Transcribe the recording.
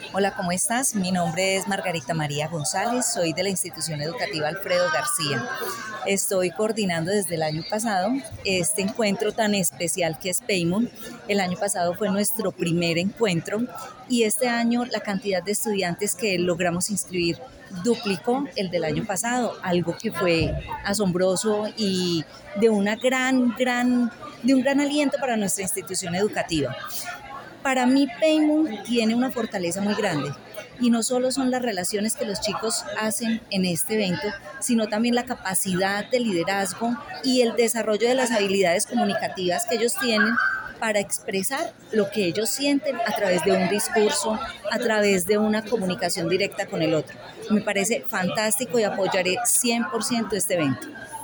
Hola, ¿cómo estás? Mi nombre es Margarita María González, soy de la institución educativa Alfredo García. Estoy coordinando desde el año pasado este encuentro tan especial que es Paymon. El año pasado fue nuestro primer encuentro y este año la cantidad de estudiantes que logramos inscribir duplicó el del año pasado, algo que fue asombroso y de de un gran aliento para nuestra institución educativa. Para mí, Paymon tiene una fortaleza muy grande y no solo son las relaciones que los chicos hacen en este evento, sino también la capacidad de liderazgo y el desarrollo de las habilidades comunicativas que ellos tienen para expresar lo que ellos sienten a través de un discurso, a través de una comunicación directa con el otro. Me parece fantástico y apoyaré 100% este evento.